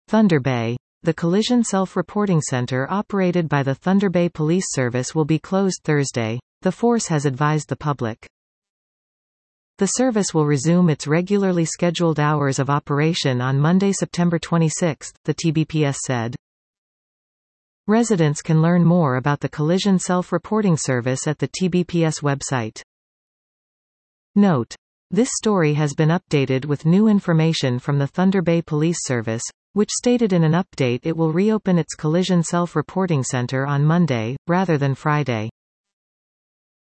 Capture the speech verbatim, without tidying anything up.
Thunder Bay. The Collision Self-Reporting Center operated by the Thunder Bay Police Service will be closed Thursday, the force has advised the public. The service will resume its regularly scheduled hours of operation on Monday, September twenty-sixth, the T B P S said. Residents can learn more about the Collision Self-Reporting Service at the T B P S website. Note: this story has been updated with new information from the Thunder Bay Police Service, which stated in an update it will reopen its Collision Self-Reporting Center on Monday, rather than Friday.